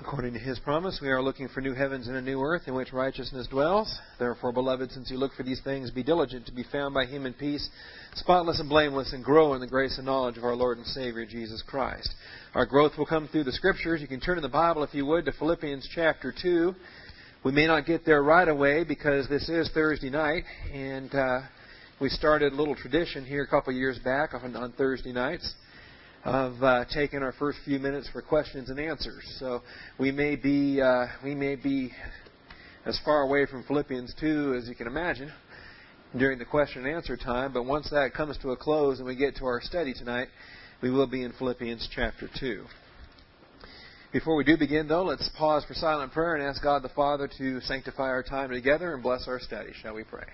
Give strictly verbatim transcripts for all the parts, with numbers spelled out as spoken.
According to His promise, we are looking for new heavens and a new earth in which righteousness dwells. Therefore, beloved, since you look for these things, be diligent to be found by Him in peace, spotless and blameless, and grow in the grace and knowledge of our Lord and Savior, Jesus Christ. Our growth will come through the Scriptures. You can turn in the Bible, if you would, to Philippians chapter two. We may not get there right away because this is Thursday night, and uh, we started a little tradition here a couple of years back on, on Thursday nights of uh, taking our first few minutes for questions and answers. So we may be uh, we may be as far away from Philippians two as you can imagine during the question and answer time, but once that comes to a close and we get to our study tonight, we will be in Philippians chapter two. Before we do begin, though, let's pause for silent prayer and ask God the Father to sanctify our time together and bless our study. Shall we pray?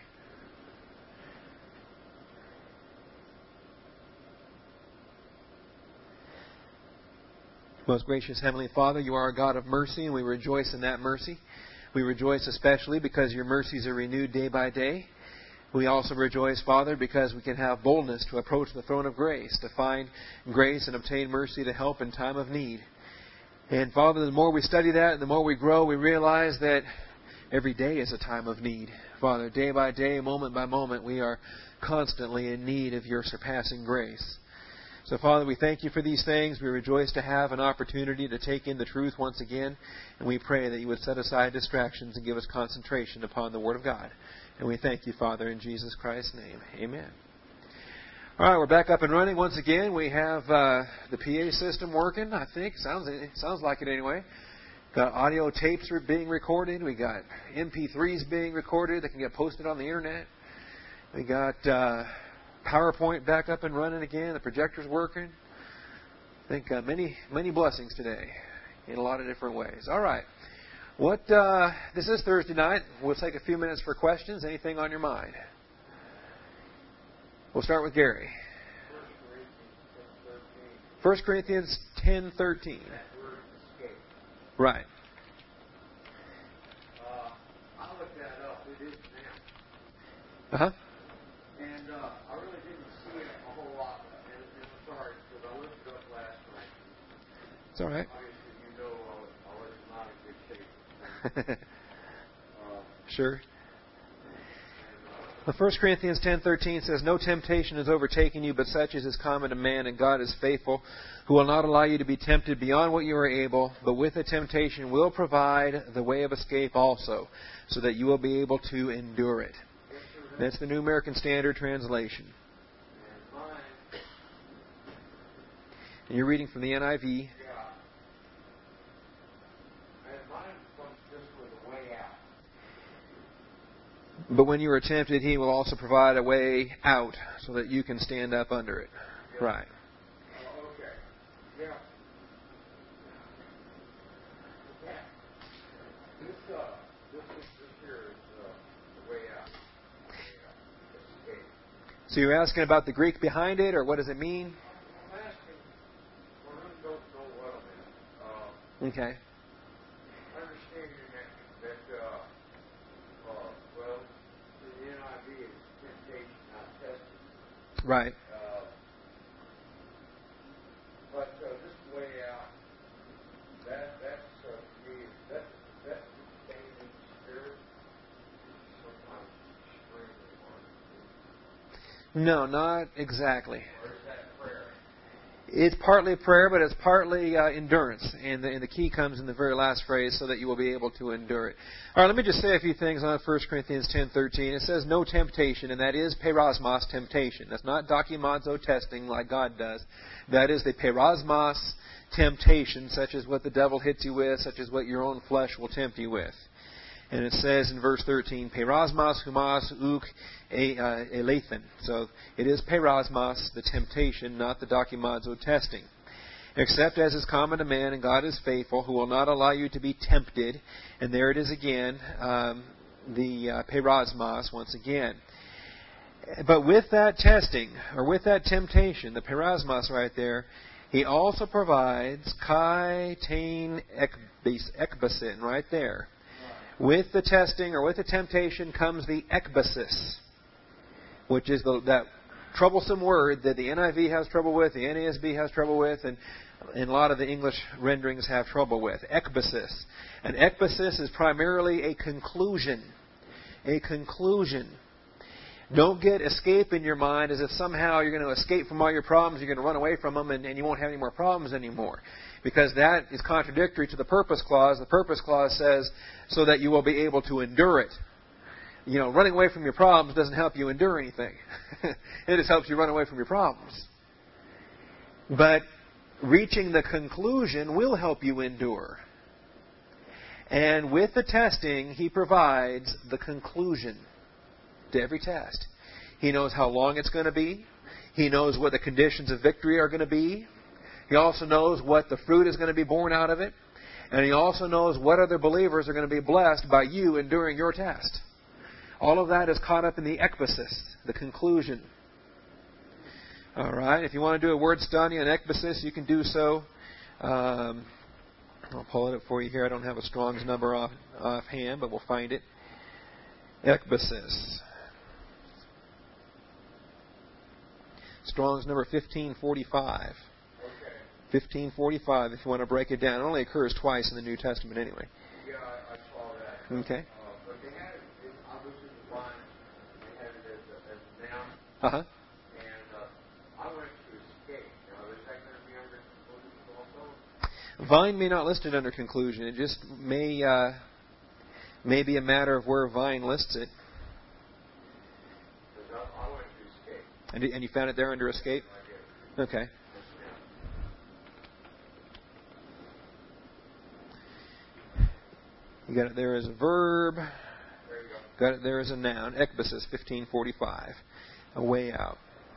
Most gracious Heavenly Father, You are a God of mercy, and we rejoice in that mercy. We rejoice especially because Your mercies are renewed day by day. We also rejoice, Father, because we can have boldness to approach the throne of grace, to find grace and obtain mercy to help in time of need. And Father, the more we study that and the more we grow, we realize that every day is a time of need. Father, day by day, moment by moment, we are constantly in need of Your surpassing grace. So, Father, we thank You for these things. We rejoice to have an opportunity to take in the truth once again. And we pray that You would set aside distractions and give us concentration upon the Word of God. And we thank You, Father, in Jesus Christ's name. Amen. All right, we're back up and running once again. We have uh, the P A system working, I think. Sounds sounds like it anyway. Got audio tapes are being recorded. We got M P threes being recorded that can get posted on the Internet. We got Uh, PowerPoint back up and running again. The projector's working. I think uh, many, many blessings today in a lot of different ways. All right. What? Uh, this is Thursday night. We'll take a few minutes for questions. Anything on your mind? We'll start with Gary. First Corinthians ten thirteen. Right. Uh, I looked that up. It is now. Uh-huh. And uh, I really didn't see it a whole lot. And, and I'm sorry, because I looked it up last night. It's all right. Obviously, you know I was, I was not in good shape. uh, Sure. and, uh, Well, First Corinthians ten thirteen says, "No temptation has overtaken you, but such as is common to man, and God is faithful, who will not allow you to be tempted beyond what you are able, but with the temptation will provide the way of escape also, so that you will be able to endure it." That's the New American Standard Translation. and mine, And you're reading from the N I V. yeah. And mine comes just with a way out. But when you are tempted, He will also provide a way out, so that you can stand up under it. Yeah. Right. Oh, okay. Yeah. Yeah. This, uh, this, is, this here is uh, the way out. The way out. Escape. So you're asking about the Greek behind it, or what does it mean? I'm asking, I really don't know what I'm in. Uh, Okay. I understand that, that uh, uh, well, the N I V is temptation, not testing. Right. Uh, but uh, this way out, that that's uh, me, that that's the sustaining spirit. Sometimes extremely hard to do. No, not exactly. Or is that prayer? It's partly prayer, but it's partly uh, endurance. And the, and the key comes in the very last phrase, so that you will be able to endure it. All right, let me just say a few things on First Corinthians ten thirteen. It says, "No temptation," and that is perasmos, temptation. That's not dokimazo, testing like God does. That is the perasmos, temptation, such as what the devil hits you with, such as what your own flesh will tempt you with. And it says in verse thirteen, perasmos humas uk elethen. So it is perasmos, the temptation, not the dokimazo, testing. "Except as is common to man, and God is faithful, who will not allow you to be tempted." And there it is again, um, the uh, perasmos once again. But with that testing, or with that temptation, the perasmos right there, He also provides kai tain ekbasin right there. With the testing or with the temptation comes the ekbasis, which is the, that troublesome word that the N I V has trouble with, the N A S B has trouble with, and, and a lot of the English renderings have trouble with. Ekbasis. An ekbasis is primarily a conclusion. A conclusion. Don't get escape in your mind as if somehow you're going to escape from all your problems, you're going to run away from them, and, and you won't have any more problems anymore. Because that is contradictory to the purpose clause. The purpose clause says, so that you will be able to endure it. You know, running away from your problems doesn't help you endure anything. It just helps you run away from your problems. But reaching the conclusion will help you endure. And with the testing, He provides the conclusion to every test. He knows how long it's going to be. He knows what the conditions of victory are going to be. He also knows what the fruit is going to be born out of it. And He also knows what other believers are going to be blessed by you enduring your test. All of that is caught up in the ekbasis, the conclusion. All right. If you want to do a word study on ekbasis, you can do so. Um, I'll pull it up for you here. I don't have a Strong's number off offhand, but we'll find it. Ekbasis. Strong's number fifteen forty-five. Okay. fifteen forty-five, if you want to break it down. It only occurs twice in the New Testament anyway. Yeah, I, I saw that. Okay. Uh, but they had it, it obviously the vine, they had it as a, as a noun. Uh-huh. And uh, I went to escape. Now, is that going to be under conclusion also? Vine may not list it under conclusion. It just may uh, may be a matter of where Vine lists it. Because I, I went to escape. And, and you found it there under escape? I did. Okay. You got it there as a verb. There you go. Got it there as a noun. Ekbasis, fifteen forty-five. A way out.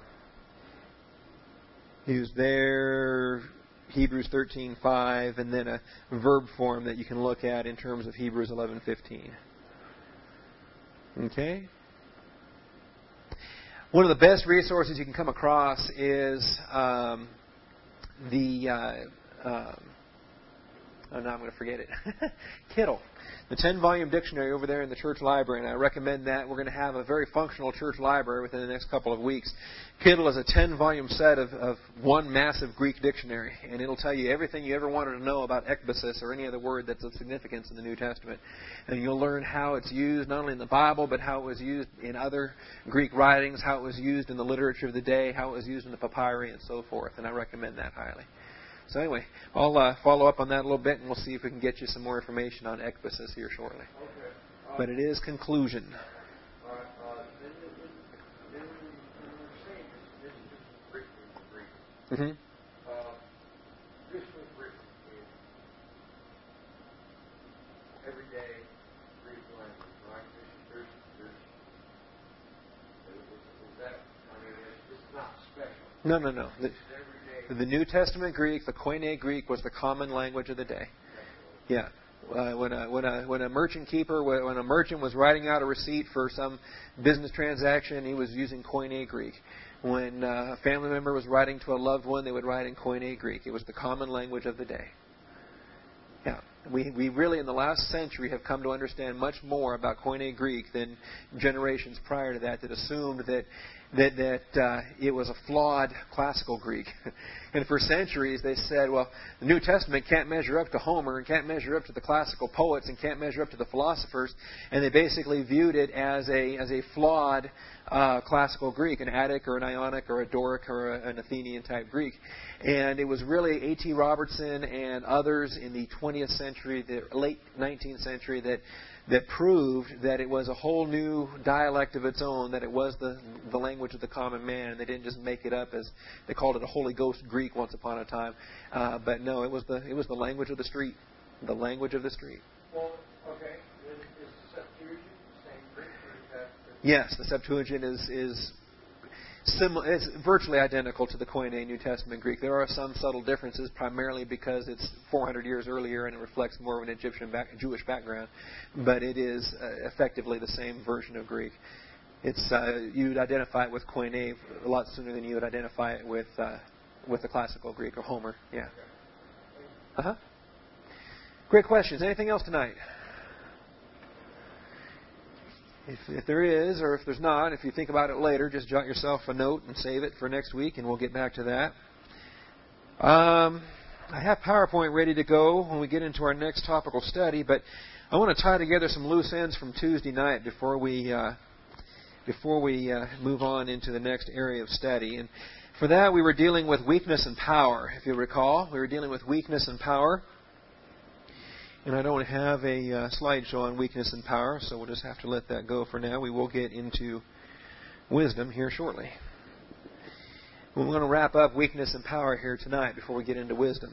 He was there, Hebrews thirteen five, and then a verb form that you can look at in terms of Hebrews eleven fifteen. Okay? One of the best resources you can come across is um, the... Uh, um, oh, now I'm going to forget it. Kittle. The ten-volume dictionary over there in the church library, and I recommend that. We're going to have a very functional church library within the next couple of weeks. Kittle is a ten-volume set of, of one massive Greek dictionary, and it'll tell you everything you ever wanted to know about ekbasis or any other word that's of significance in the New Testament. And you'll learn how it's used not only in the Bible, but how it was used in other Greek writings, how it was used in the literature of the day, how it was used in the papyri, and so forth. And I recommend that highly. So anyway, I'll uh, follow up on that a little bit, and we'll see if we can get you some more information on ekbasis here shortly. Okay. Uh, But it is conclusion. All right. Uh, then, then, then when we were saying this, this is just written in Greek. Mm-hmm. Uh, this was written in everyday Greek language, right? There's, there's, there's, is, is that, I mean, it's, it's not special. No, no, no. The, It's everyday. the New Testament Greek, the Koine Greek, was the common language of the day. Yeah. Uh, when a when a when a merchant keeper when a merchant was writing out a receipt for some business transaction, he was using Koine Greek. When uh, a family member was writing to a loved one, they would write in Koine Greek. It was the common language of the day. Yeah, we we really in the last century have come to understand much more about Koine Greek than generations prior to that that assumed that that that uh, it was a flawed classical Greek. And for centuries they said, well, the New Testament can't measure up to Homer and can't measure up to the classical poets and can't measure up to the philosophers, and they basically viewed it as a as a flawed uh, classical Greek, an Attic or an Ionic or a Doric or a, an Athenian type Greek. And it was really A T Robertson and others in the twentieth century, the late nineteenth century, that that proved that it was a whole new dialect of its own, that it was the the language of the common man. They didn't just make it up as they called it a Holy Ghost Greek once upon a time. Uh, but no, it was the it was the language of the street, the language of the street. Well, okay. Is, is the Septuagint the same Greek, or is that? Yes, the Septuagint is is similar. It's virtually identical to the Koine New Testament Greek. There are some subtle differences, primarily because it's four hundred years earlier and it reflects more of an Egyptian back, Jewish background. But it is uh, effectively the same version of Greek. It's uh, you'd identify it with Koine a lot sooner than you would identify it with uh, with the classical Greek or Homer. Yeah. Uh huh. Great questions. Anything else tonight? If, if there is, or if there's not, if you think about it later, just jot yourself a note and save it for next week, and we'll get back to that. Um, I have PowerPoint ready to go when we get into our next topical study, but I want to tie together some loose ends from Tuesday night before we uh, before we uh, move on into the next area of study. And for that, we were dealing with weakness and power. If you recall, we were dealing with weakness and power. And I don't have a uh, slideshow on weakness and power, so we'll just have to let that go for now. We will get into wisdom here shortly. We're going to wrap up weakness and power here tonight before we get into wisdom.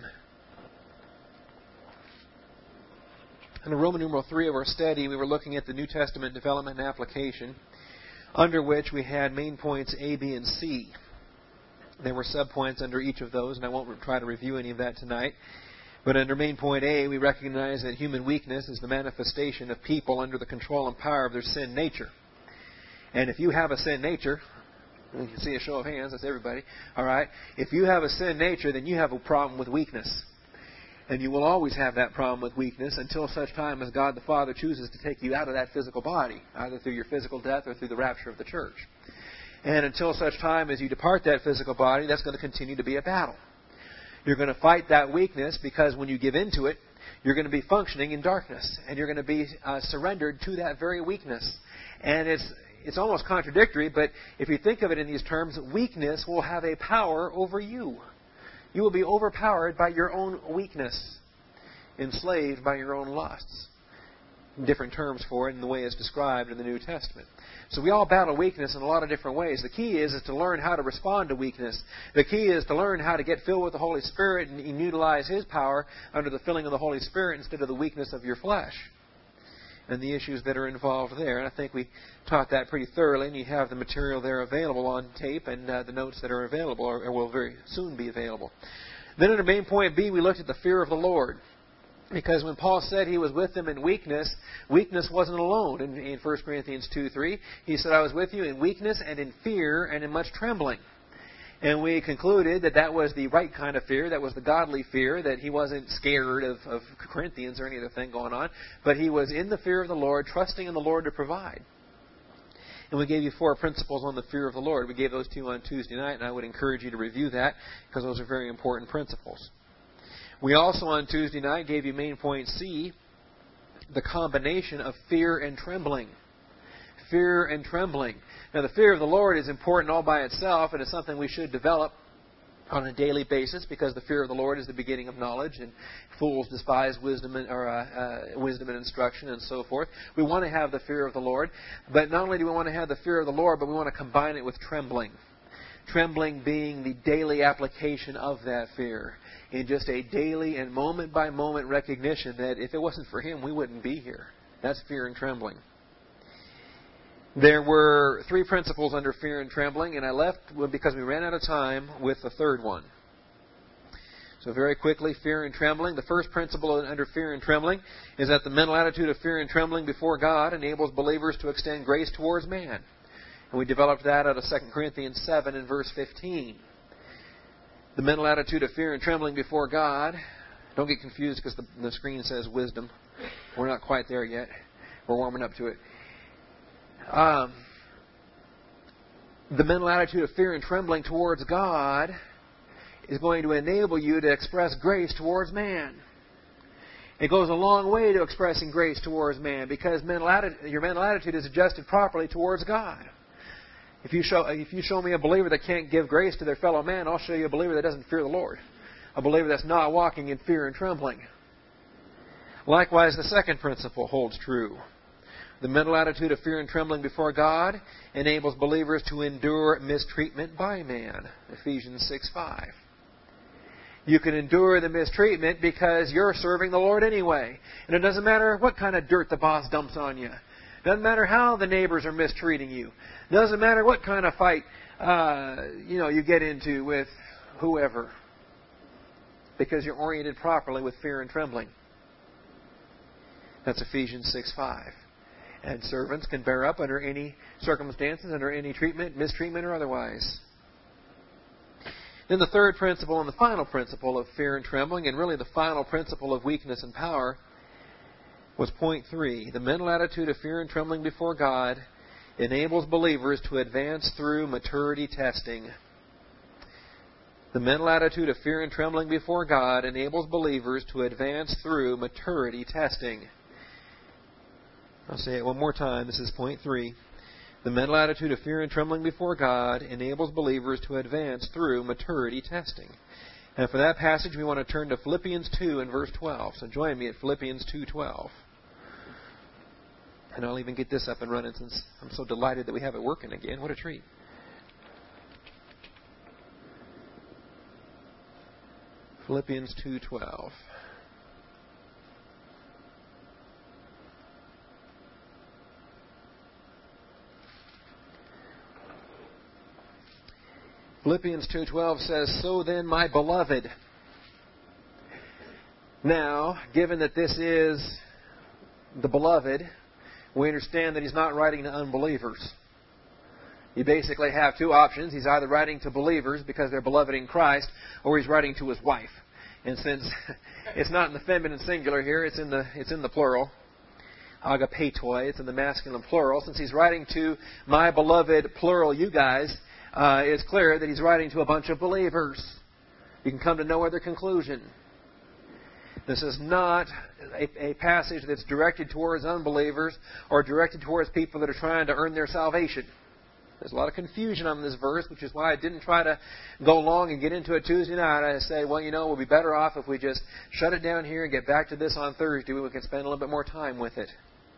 In Roman numeral three of our study, we were looking at the New Testament development and application, under which we had main points A, B, and C. There were subpoints under each of those, and I won't try to review any of that tonight. But under main point A, we recognize that human weakness is the manifestation of people under the control and power of their sin nature. And if you have a sin nature, you can see a show of hands, that's everybody, all right? If you have a sin nature, then you have a problem with weakness. And you will always have that problem with weakness until such time as God the Father chooses to take you out of that physical body, either through your physical death or through the rapture of the church. And until such time as you depart that physical body, that's going to continue to be a battle. You're going to fight that weakness because when you give in to it, you're going to be functioning in darkness. And you're going to be uh, surrendered to that very weakness. And it's it's almost contradictory, but if you think of it in these terms, weakness will have a power over you. You will be overpowered by your own weakness, enslaved by your own lusts. Different terms for it in the way it's described in the New Testament. So we all battle weakness in a lot of different ways. The key is, is to learn how to respond to weakness. The key is to learn how to get filled with the Holy Spirit and, and utilize His power under the filling of the Holy Spirit instead of the weakness of your flesh and the issues that are involved there. And I think we taught that pretty thoroughly, and you have the material there available on tape, and uh, the notes that are available or, or will very soon be available. Then under main point B, we looked at the fear of the Lord. Because when Paul said he was with them in weakness, weakness wasn't alone. In, in First Corinthians two three, he said, I was with you in weakness and in fear and in much trembling. And we concluded that that was the right kind of fear. That was the godly fear, that he wasn't scared of, of Corinthians or any other thing going on. But he was in the fear of the Lord, trusting in the Lord to provide. And we gave you four principles on the fear of the Lord. We gave those to you on Tuesday night, and I would encourage you to review that because those are very important principles. We also on Tuesday night gave you main point C, the combination of fear and trembling. Fear and trembling. Now the fear of the Lord is important all by itself, and it's something we should develop on a daily basis because the fear of the Lord is the beginning of knowledge, and fools despise wisdom and, or, uh, uh, wisdom and instruction and so forth. We want to have the fear of the Lord, but not only do we want to have the fear of the Lord, but we want to combine it with trembling. Trembling being the daily application of that fear. In just a daily and moment-by-moment recognition that if it wasn't for Him, we wouldn't be here. That's fear and trembling. There were three principles under fear and trembling, and I left because we ran out of time with the third one. So very quickly, fear and trembling. The first principle under fear and trembling is that the mental attitude of fear and trembling before God enables believers to extend grace towards man. And we developed that out of Second Corinthians seven and verse fifteen. The mental attitude of fear and trembling before God. Don't get confused because the, the screen says wisdom. We're not quite there yet. We're warming up to it. Um, the mental attitude of fear and trembling towards God is going to enable you to express grace towards man. It goes a long way to expressing grace towards man because mental atti- your mental attitude is adjusted properly towards God. If you show if you show me a believer that can't give grace to their fellow man, I'll show you a believer that doesn't fear the Lord. A believer that's not walking in fear and trembling. Likewise, the second principle holds true. The mental attitude of fear and trembling before God enables believers to endure mistreatment by man. Ephesians six five. You can endure the mistreatment because you're serving the Lord anyway. And it doesn't matter what kind of dirt the boss dumps on you. Doesn't matter how the neighbors are mistreating you. Doesn't matter what kind of fight uh, you know you get into with whoever, because you're oriented properly with fear and trembling. That's Ephesians six five. And servants can bear up under any circumstances, under any treatment, mistreatment, or otherwise. Then the third principle and the final principle of fear and trembling, and really the final principle of weakness and power, was point three. The mental attitude of fear and trembling before God enables believers to advance through maturity testing. The mental attitude of fear and trembling before God enables believers to advance through maturity testing. I'll say it one more time. This is point three. The mental attitude of fear and trembling before God enables believers to advance through maturity testing. And for that passage, we want to turn to Philippians two and verse twelve. So join me at Philippians two twelve. And I'll even get this up and running since I'm so delighted that we have it working again. What a treat. Philippians two twelve. Philippians two twelve says, "So then, my beloved." Now, given that this is the beloved, we understand that he's not writing to unbelievers. You basically have two options. He's either writing to believers because they're beloved in Christ, or he's writing to his wife. And since it's not in the feminine singular here, it's in the it's in the plural. Agapetoi, it's in the masculine plural. Since he's writing to my beloved, plural, you guys, uh, it's clear that he's writing to a bunch of believers. You can come to no other conclusion. This is not a, a passage that's directed towards unbelievers or directed towards people that are trying to earn their salvation. There's a lot of confusion on this verse, which is why I didn't try to go long and get into it Tuesday night. I say, well, you know, we'll be better off if we just shut it down here and get back to this on Thursday when we can spend a little bit more time with it.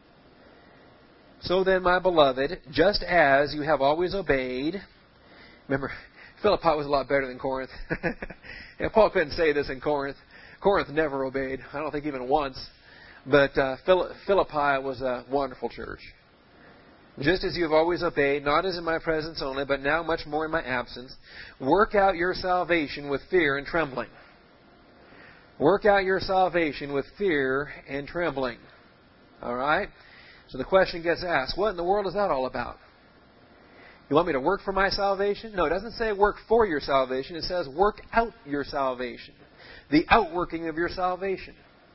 So then, my beloved, just as you have always obeyed. Remember, Philippi was a lot better than Corinth. Yeah, Paul couldn't say this in Corinth. Corinth never obeyed. I don't think even once. But uh, Philippi was a wonderful church. Just as you have always obeyed, not as in my presence only, but now much more in my absence, work out your salvation with fear and trembling. Work out your salvation with fear and trembling. All right? So the question gets asked, what in the world is that all about? You want me to work for my salvation? No, it doesn't say work for your salvation. It says work out your salvation. The outworking of your salvation.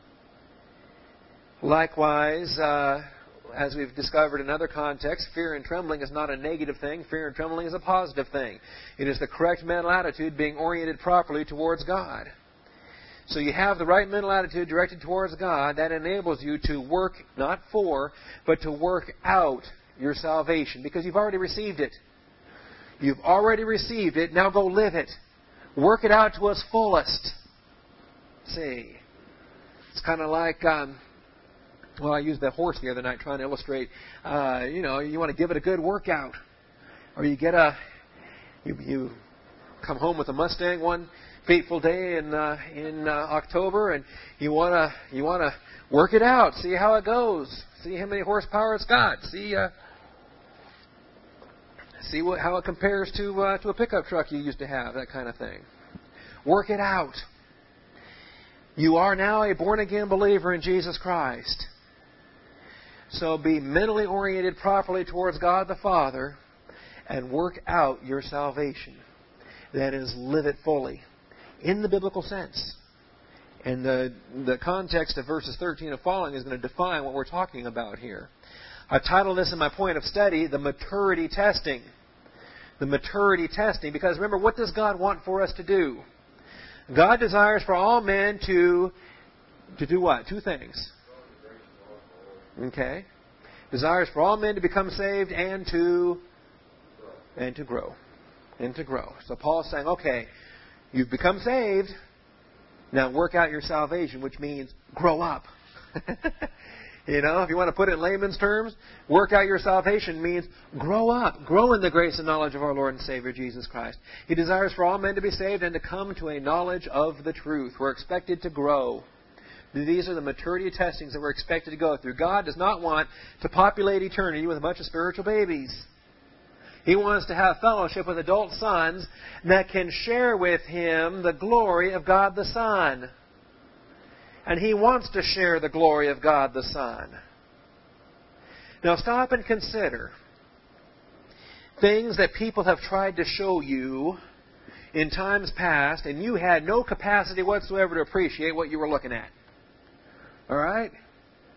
Likewise, uh, as we've discovered in other contexts, fear and trembling is not a negative thing. Fear and trembling is a positive thing. It is the correct mental attitude being oriented properly towards God. So you have the right mental attitude directed towards God. That enables you to work not for, but to work out your salvation. Because you've already received it. You've already received it. Now go live it. Work it out to its fullest. See, it's kind of like, um, well, I used the horse the other night trying to illustrate, uh, you know, you want to give it a good workout. Or you get a, you, you come home with a Mustang one fateful day in uh, in uh, October, and you want to you want to work it out, see how it goes, see how many horsepower it's got, see uh, see what, how it compares to uh, to a pickup truck you used to have, that kind of thing. Work it out. You are now a born-again believer in Jesus Christ. So be mentally oriented properly towards God the Father and work out your salvation. That is, live it fully in the biblical sense. And the, the context of verses thirteen and following is going to define what we're talking about here. I've titled this in my point of study, the maturity testing. The maturity testing. Because remember, what does God want for us to do? God desires for all men to, to do what? Two things. Okay. Desires for all men to become saved and to, and to grow. And to grow. So Paul's saying, okay, you've become saved. Now work out your salvation, which means grow up. You know, if you want to put it in layman's terms, work out your salvation means grow up. Grow in the grace and knowledge of our Lord and Savior, Jesus Christ. He desires for all men to be saved and to come to a knowledge of the truth. We're expected to grow. These are the maturity testings that we're expected to go through. God does not want to populate eternity with a bunch of spiritual babies. He wants to have fellowship with adult sons that can share with Him the glory of God the Son. And He wants to share the glory of God the Son. Now stop and consider things that people have tried to show you in times past, and you had no capacity whatsoever to appreciate what you were looking at. All right?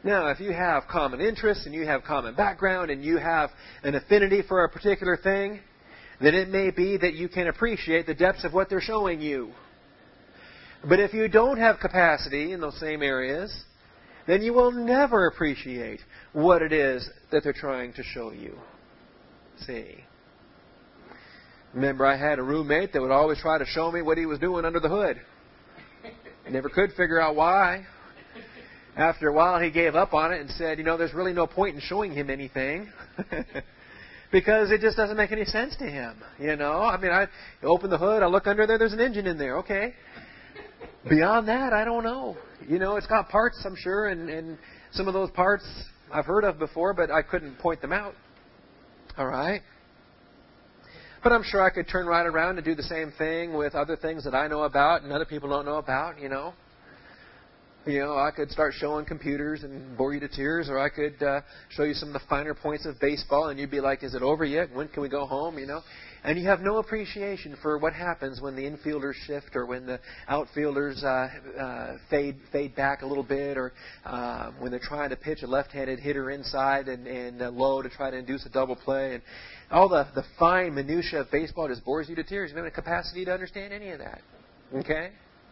Now, if you have common interests and you have common background and you have an affinity for a particular thing, then it may be that you can appreciate the depths of what they're showing you. But if you don't have capacity in those same areas, then you will never appreciate what it is that they're trying to show you. See? Remember, I had a roommate that would always try to show me what he was doing under the hood. Never could figure out why. After a while, he gave up on it and said, you know, there's really no point in showing him anything. Because it just doesn't make any sense to him. You know, I mean, I open the hood, I look under there, there's an engine in there. Okay. Beyond that, I don't know. You know, it's got parts, I'm sure, and, and some of those parts I've heard of before, but I couldn't point them out. All right. But I'm sure I could turn right around and do the same thing with other things that I know about and other people don't know about, you know. You know, I could start showing computers and bore you to tears, or I could uh, show you some of the finer points of baseball, and you'd be like, is it over yet? When can we go home? You know, and you have no appreciation for what happens when the infielders shift, or when the outfielders uh, uh, fade fade back a little bit, or uh, when they're trying to pitch a left-handed hitter inside and, and uh, low to try to induce a double play. And all the, the fine minutia of baseball just bores you to tears. You don't have the capacity to understand any of that. Okay?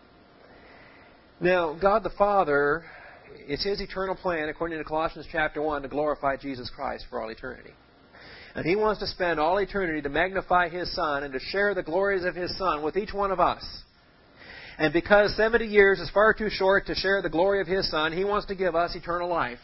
Now, God the Father, it's His eternal plan, according to Colossians chapter one, to glorify Jesus Christ for all eternity. And He wants to spend all eternity to magnify His Son and to share the glories of His Son with each one of us. And because seventy years is far too short to share the glory of His Son, He wants to give us eternal life.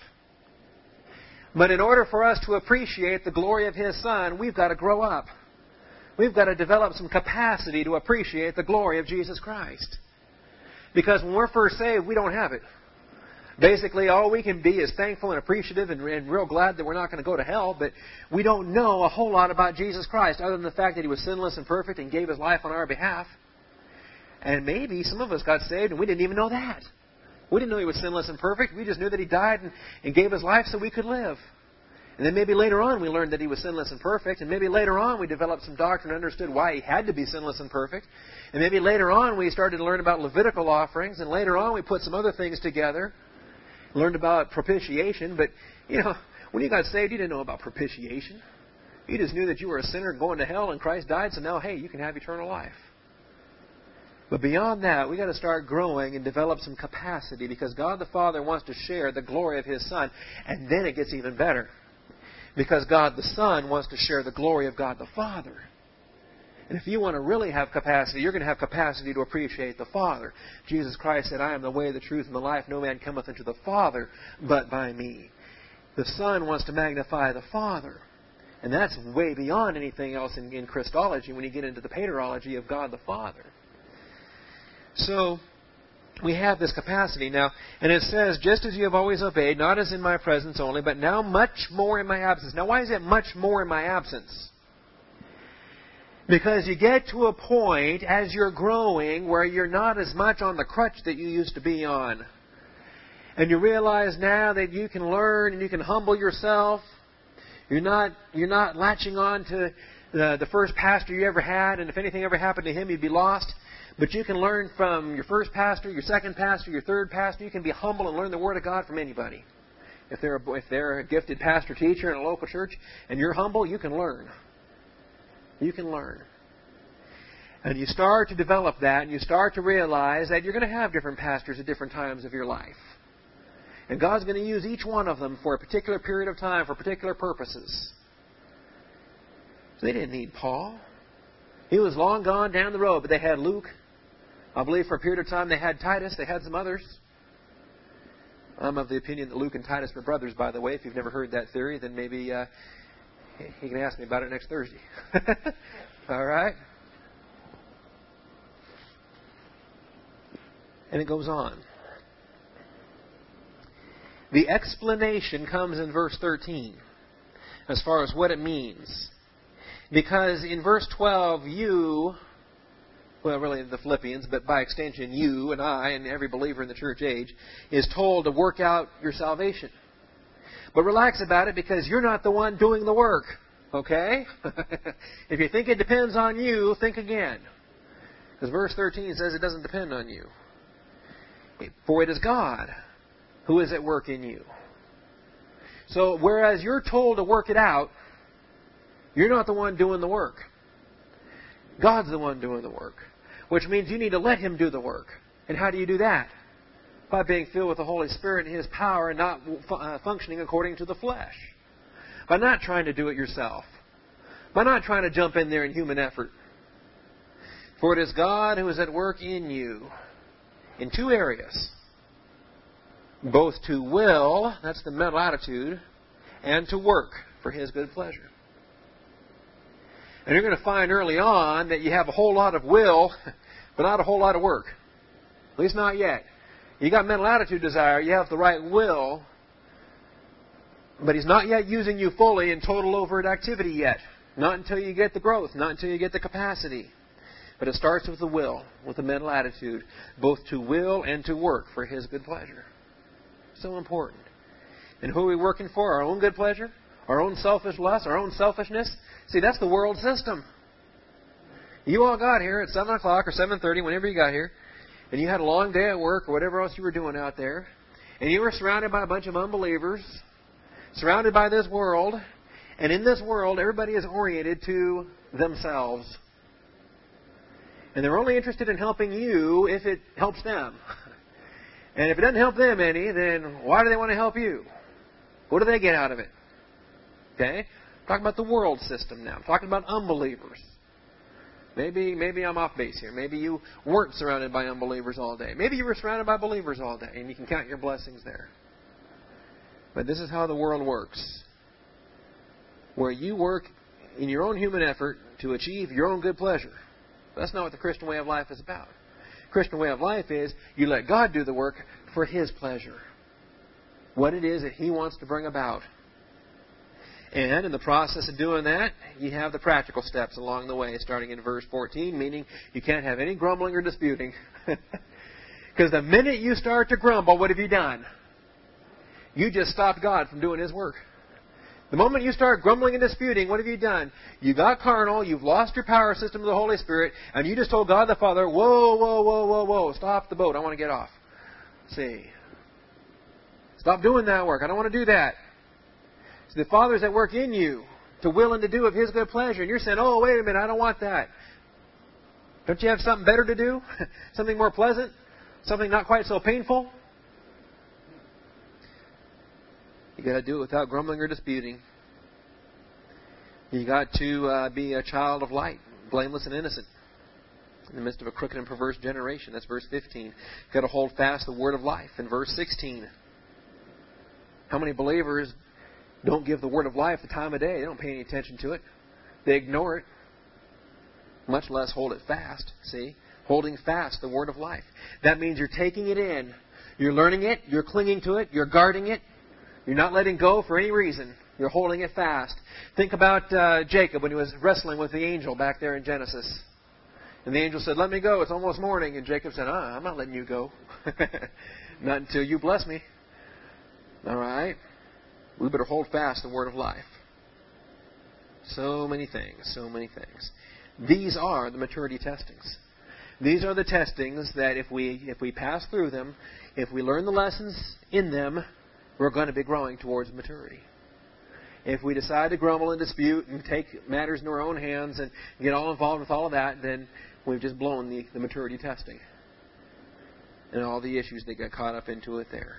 But in order for us to appreciate the glory of His Son, we've got to grow up. We've got to develop some capacity to appreciate the glory of Jesus Christ. Because when we're first saved, we don't have it. Basically, all we can be is thankful and appreciative and, and real glad that we're not going to go to hell, but we don't know a whole lot about Jesus Christ other than the fact that He was sinless and perfect and gave His life on our behalf. And maybe some of us got saved and we didn't even know that. We didn't know He was sinless and perfect. We just knew that He died and, and gave His life so we could live. And then maybe later on we learned that He was sinless and perfect. And maybe later on we developed some doctrine and understood why He had to be sinless and perfect. And maybe later on we started to learn about Levitical offerings. And later on we put some other things together. Learned about propitiation. But, you know, when you got saved, you didn't know about propitiation. You just knew that you were a sinner going to hell and Christ died. So now, hey, you can have eternal life. But beyond that, we've got to start growing and develop some capacity, because God the Father wants to share the glory of His Son. And then it gets even better. Because God the Son wants to share the glory of God the Father. And if you want to really have capacity, you're going to have capacity to appreciate the Father. Jesus Christ said, I am the way, the truth, and the life. No man cometh unto the Father but by me. The Son wants to magnify the Father. And that's way beyond anything else in, in Christology when you get into the paterology of God the Father. So we have this capacity now. And it says, just as you have always obeyed, not as in my presence only, but now much more in my absence. Now why is it much more in my absence? Because you get to a point as you're growing where you're not as much on the crutch that you used to be on. And you realize now that you can learn and you can humble yourself. You're not, you're not latching on to the, the first pastor you ever had, and if anything ever happened to him, you'd be lost. But you can learn from your first pastor, your second pastor, your third pastor. You can be humble and learn the Word of God from anybody. If they're a, if they're a gifted pastor teacher in a local church and you're humble, you can learn. You can learn. And you start to develop that, and you start to realize that you're going to have different pastors at different times of your life. And God's going to use each one of them for a particular period of time, for particular purposes. So they didn't need Paul. He was long gone down the road, but they had Luke. I believe for a period of time they had Titus. They had some others. I'm of the opinion that Luke and Titus were brothers, by the way. If you've never heard that theory, then maybe uh, you can ask me about it next Thursday. All right? And it goes on. The explanation comes in verse thirteen as far as what it means. Because in verse twelve, you, well, really the Philippians, but by extension you and I and every believer in the church age, is told to work out your salvation. But relax about it, because you're not the one doing the work. Okay? If you think it depends on you, think again. Because verse thirteen says it doesn't depend on you. For it is God who is at work in you. So whereas you're told to work it out, you're not the one doing the work. God's the one doing the work. Which means you need to let Him do the work. And how do you do that? By being filled with the Holy Spirit and His power and not uh, functioning according to the flesh. By not trying to do it yourself. By not trying to jump in there in human effort. For it is God who is at work in you in two areas. Both to will, that's the mental attitude, and to work for His good pleasure. And you're going to find early on that you have a whole lot of will, but not a whole lot of work. At least not yet. You got mental attitude desire, you have the right will, but He's not yet using you fully in total overt activity yet. Not until you get the growth, not until you get the capacity. But it starts with the will, with the mental attitude, both to will and to work for His good pleasure. So important. And who are we working for? Our own good pleasure? Our own selfish lust? Our own selfishness? See, that's the world system. You all got here at seven o'clock or seven thirty, whenever you got here, and you had a long day at work or whatever else you were doing out there, and you were surrounded by a bunch of unbelievers, surrounded by this world, and in this world, everybody is oriented to themselves. And they're only interested in helping you if it helps them. And if it doesn't help them any, then why do they want to help you? What do they get out of it? Okay? I'm talking about the world system now. I'm talking about unbelievers. Maybe maybe I'm off base here. Maybe you weren't surrounded by unbelievers all day. Maybe you were surrounded by believers all day, and you can count your blessings there. But this is how the world works. Where you work in your own human effort to achieve your own good pleasure. That's not what the Christian way of life is about. The Christian way of life is you let God do the work for His pleasure. What it is that He wants to bring about. And in the process of doing that, you have the practical steps along the way, starting in verse fourteen, meaning you can't have any grumbling or disputing. Because the minute you start to grumble, what have you done? You just stopped God from doing His work. The moment you start grumbling and disputing, what have you done? You got carnal, you've lost your power system of the Holy Spirit, and you just told God the Father, whoa, whoa, whoa, whoa, whoa, stop the boat, I want to get off. See? Stop doing that work, I don't want to do that. See, the Father's at work in you to will and to do of His good pleasure, and you're saying, oh, wait a minute, I don't want that. Don't you have something better to do? Something more pleasant? Something not quite so painful? You got to do it without grumbling or disputing. You got to uh, be a child of light, blameless and innocent, in the midst of a crooked and perverse generation. That's verse fifteen. You got to hold fast the word of life. In verse sixteen, how many believers don't give the word of life the time of day? They don't pay any attention to it. They ignore it. Much less hold it fast. See, holding fast the word of life. That means you're taking it in. You're learning it. You're clinging to it. You're guarding it. You're not letting go for any reason. You're holding it fast. Think about uh, Jacob when he was wrestling with the angel back there in Genesis. And the angel said, let me go. It's almost morning. And Jacob said, ah, I'm not letting you go. Not until you bless me. All right? We better hold fast the word of life. So many things. So many things. These are the maturity testings. These are the testings that if we if we pass through them, if we learn the lessons in them, we're going to be growing towards maturity. If we decide to grumble and dispute and take matters in our own hands and get all involved with all of that, then we've just blown the, the maturity testing and all the issues that get caught up into it there.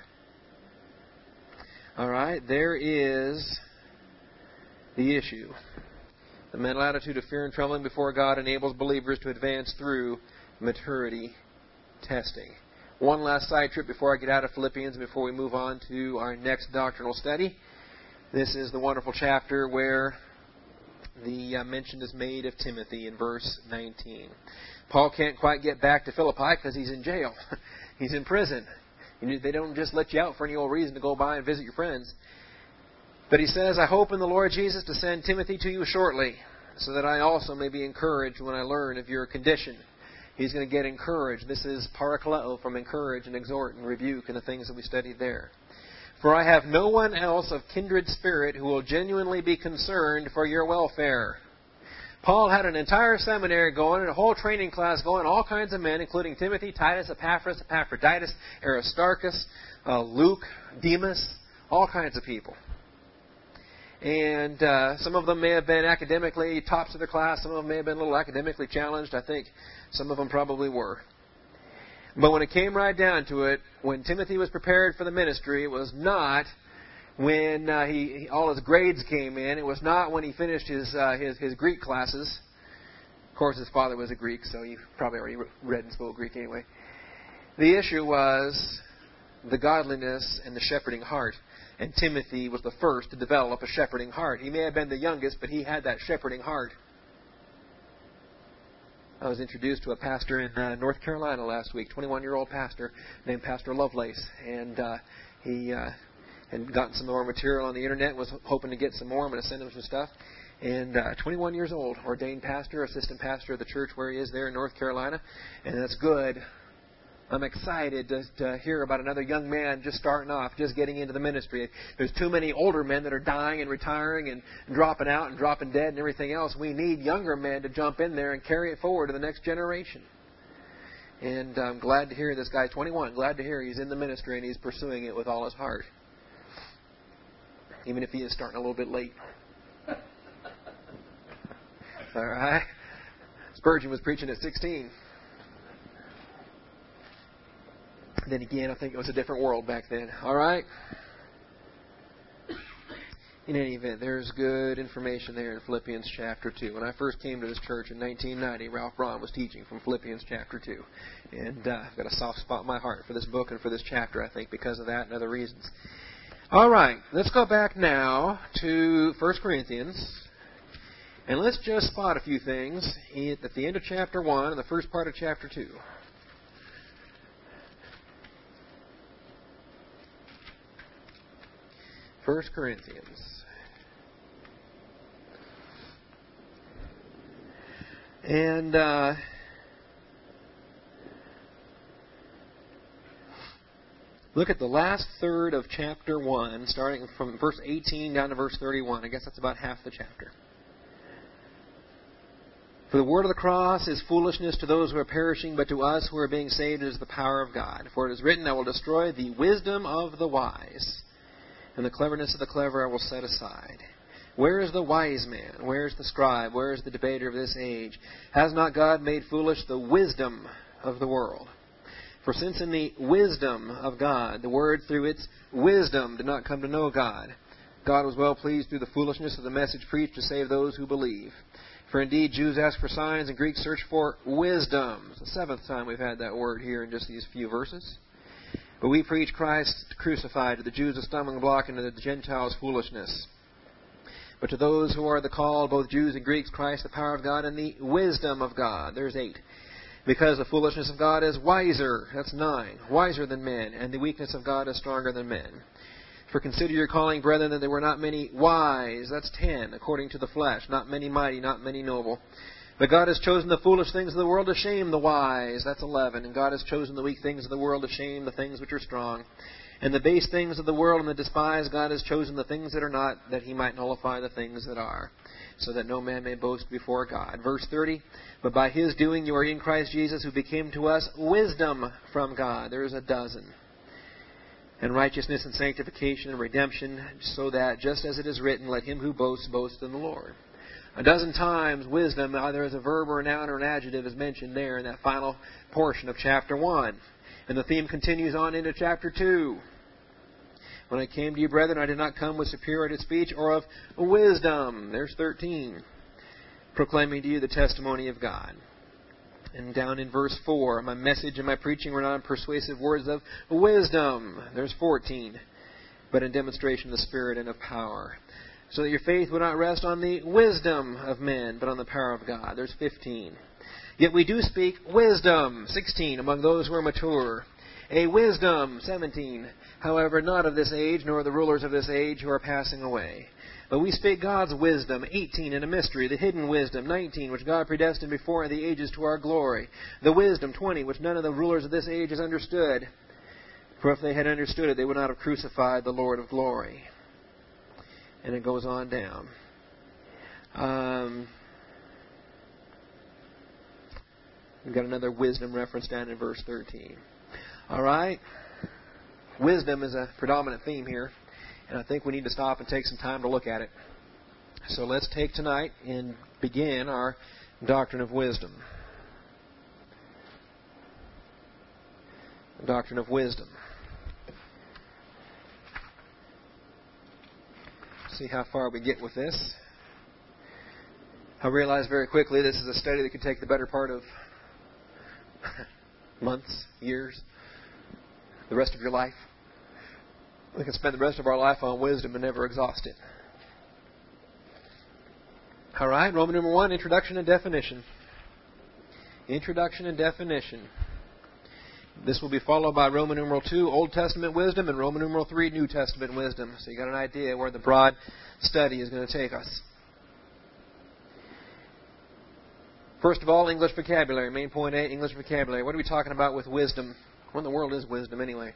All right, there is the issue. The mental attitude of fear and trembling before God enables believers to advance through maturity testing. One last side trip before I get out of Philippians, before we move on to our next doctrinal study. This is the wonderful chapter where the uh, mention is made of Timothy in verse nineteen. Paul can't quite get back to Philippi because he's in jail. He's in prison. They don't just let you out for any old reason to go by and visit your friends. But he says, I hope in the Lord Jesus to send Timothy to you shortly, so that I also may be encouraged when I learn of your condition. He's going to get encouraged. This is parakaleo, from encourage and exhort and rebuke, and the things that we studied there. For I have no one else of kindred spirit who will genuinely be concerned for your welfare. Paul had an entire seminary going, and a whole training class going, all kinds of men, including Timothy, Titus, Epaphras, Epaphroditus, Aristarchus, uh, Luke, Demas, all kinds of people. And uh, some of them may have been academically tops of their class. Some of them may have been a little academically challenged. I think some of them probably were. But when it came right down to it, when Timothy was prepared for the ministry, it was not when uh, he, he all his grades came in. It was not when he finished his, uh, his his Greek classes. Of course, his father was a Greek, so he probably already read and spoke Greek anyway. The issue was the godliness and the shepherding heart. And Timothy was the first to develop a shepherding heart. He may have been the youngest, but he had that shepherding heart. I was introduced to a pastor in uh, North Carolina last week, twenty-one-year-old pastor named Pastor Lovelace. And uh, he uh, had gotten some more material on the internet, was hoping to get some more. I'm going to send him some stuff. And uh, twenty-one years old, ordained pastor, assistant pastor of the church where he is there in North Carolina. And that's good. I'm excited to, to hear about another young man just starting off, just getting into the ministry. There's too many older men that are dying and retiring and dropping out and dropping dead and everything else. We need younger men to jump in there and carry it forward to the next generation. And I'm glad to hear this guy, twenty-one, glad to hear he's in the ministry and he's pursuing it with all his heart. Even if he is starting a little bit late. All right? Spurgeon was preaching at sixteen. Then again, I think it was a different world back then. All right? In any event, there's good information there in Philippians chapter two. When I first came to this church in nineteen ninety, Ralph Braun was teaching from Philippians chapter two. And uh, I've got a soft spot in my heart for this book and for this chapter, I think, because of that and other reasons. All right, let's go back now to First Corinthians. And let's just spot a few things at the end of chapter one and the first part of chapter two. First Corinthians. And uh, look at the last third of chapter one, starting from verse eighteen down to verse thirty-one. I guess that's about half the chapter. For the word of the cross is foolishness to those who are perishing, but to us who are being saved it is the power of God. For it is written, I will destroy the wisdom of the wise, and the cleverness of the clever I will set aside. Where is the wise man? Where is the scribe? Where is the debater of this age? Has not God made foolish the wisdom of the world? For since in the wisdom of God, the word through its wisdom did not come to know God, God was well pleased through the foolishness of the message preached to save those who believe. For indeed Jews ask for signs and Greeks search for wisdom. It's the seventh time we've had that word here in just these few verses. But we preach Christ crucified, to the Jews a stumbling block, and to the Gentiles foolishness. But to those who are the called, both Jews and Greeks, Christ the power of God and the wisdom of God. There's eight. Because the foolishness of God is wiser, that's nine, wiser than men, and the weakness of God is stronger than men. For consider your calling, brethren, that there were not many wise, that's ten, according to the flesh, not many mighty, not many noble. But God has chosen the foolish things of the world to shame the wise. That's eleven. And God has chosen the weak things of the world to shame the things which are strong. And the base things of the world and the despised God has chosen the things that are not, that He might nullify the things that are, so that no man may boast before God. Verse thirty, but by His doing you are in Christ Jesus, who became to us wisdom from God. There is a dozen. And righteousness and sanctification and redemption, so that, just as it is written, let him who boasts boast in the Lord. A dozen times wisdom, either as a verb or a noun or an adjective, is mentioned there in that final portion of chapter one. And the theme continues on into chapter two. When I came to you, brethren, I did not come with superiority of speech or of wisdom. There's thirteen. Proclaiming to you the testimony of God. And down in verse four, my message and my preaching were not in persuasive words of wisdom. There's fourteen. But in demonstration of the Spirit and of power. So that your faith would not rest on the wisdom of men, but on the power of God. There's fifteen. Yet we do speak wisdom, sixteen, among those who are mature. A wisdom, seventeen. However, not of this age, nor the rulers of this age who are passing away. But we speak God's wisdom, eighteen, in a mystery, the hidden wisdom, nineteen, which God predestined before the ages to our glory. The wisdom, twenty, which none of the rulers of this age has understood. For if they had understood it, they would not have crucified the Lord of glory. And it goes on down. Um, we've got another wisdom reference down in verse thirteen. All right? Wisdom is a predominant theme here. And I think we need to stop and take some time to look at it. So let's take tonight and begin our doctrine of wisdom. Doctrine of wisdom. See how far we get with this. I realize very quickly this is a study that could take the better part of months, years, the rest of your life. We can spend the rest of our life on wisdom and never exhaust it. All right, Roman numeral one, introduction and definition. Introduction and definition. This will be followed by Roman numeral two, Old Testament wisdom, and Roman numeral three, New Testament wisdom. So you got an idea where the broad study is going to take us. First of all, English vocabulary. Main point A, English vocabulary. What are we talking about with wisdom? What in the world is wisdom anyway?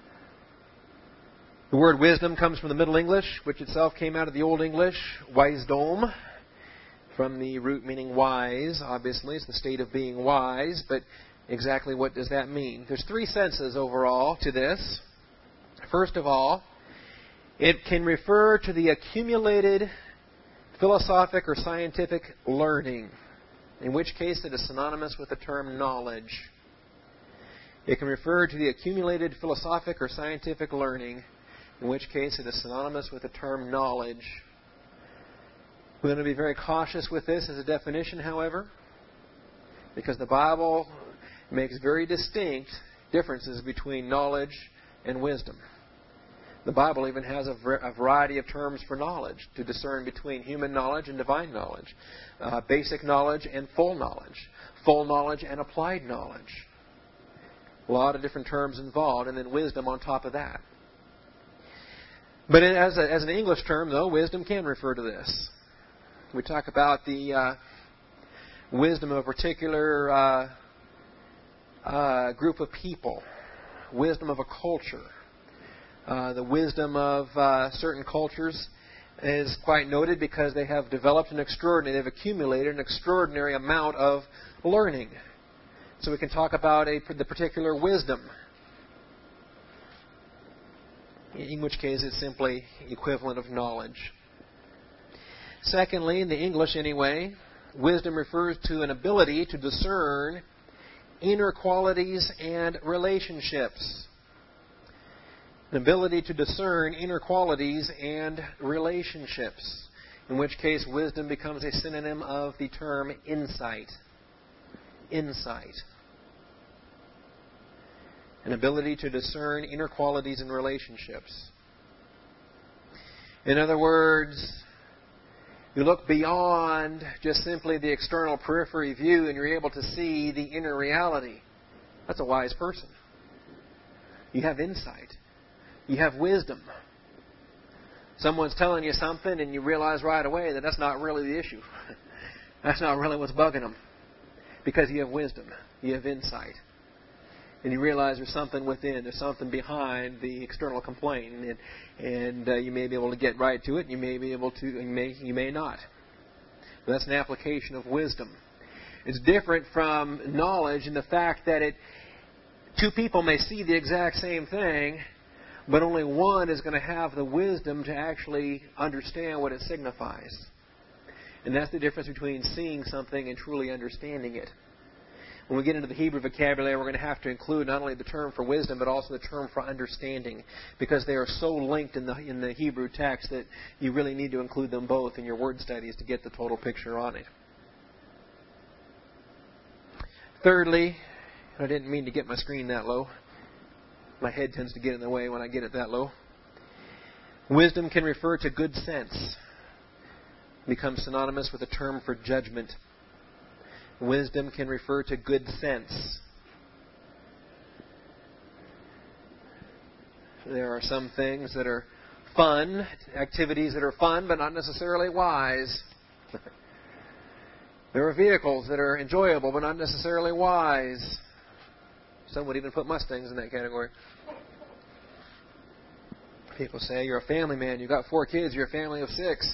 The word wisdom comes from the Middle English, which itself came out of the Old English, wisdom, from the root meaning wise. Obviously, it's the state of being wise, but exactly what does that mean? There's three senses overall to this. First of all, it can refer to the accumulated philosophic or scientific learning, in which case it is synonymous with the term knowledge. It can refer to the accumulated philosophic or scientific learning, in which case it is synonymous with the term knowledge. We're going to be very cautious with this as a definition, however, because the Bible makes very distinct differences between knowledge and wisdom. The Bible even has a, ver- a variety of terms for knowledge to discern between human knowledge and divine knowledge, uh, basic knowledge and full knowledge, full knowledge and applied knowledge. A lot of different terms involved, and then wisdom on top of that. But as, a, as an English term, though, wisdom can refer to this. We talk about the uh, wisdom of a particular uh, uh, group of people, wisdom of a culture. Uh, the wisdom of uh, certain cultures is quite noted because they have developed an extraordinary, they've accumulated an extraordinary amount of learning. So we can talk about a, the particular wisdom, in which case it's simply equivalent of knowledge. Secondly, in the English anyway, wisdom refers to an ability to discern inner qualities and relationships. An ability to discern inner qualities and relationships, in which case wisdom becomes a synonym of the term insight. Insight. An ability to discern inner qualities and relationships. In other words, you look beyond just simply the external periphery view and you're able to see the inner reality. That's a wise person. You have insight. You have wisdom. Someone's telling you something and you realize right away that that's not really the issue. That's not really what's bugging them. Because you have wisdom. You have insight. And you realize there's something within, there's something behind the external complaint, and, and uh, you may be able to get right to it, and you may be able to, you may, you may not. But that's an application of wisdom. It's different from knowledge in the fact that it, two people may see the exact same thing, but only one is going to have the wisdom to actually understand what it signifies. And that's the difference between seeing something and truly understanding it. When we get into the Hebrew vocabulary, we're going to have to include not only the term for wisdom, but also the term for understanding, because they are so linked in the in the Hebrew text that you really need to include them both in your word studies to get the total picture on it. Thirdly, I didn't mean to get my screen that low. My head tends to get in the way when I get it that low. Wisdom can refer to good sense. It becomes synonymous with the term for judgment. Wisdom can refer to good sense. There are some things that are fun, activities that are fun, but not necessarily wise. There are vehicles that are enjoyable, but not necessarily wise. Some would even put Mustangs in that category. People say, you're a family man, you've got four kids, you're a family of six.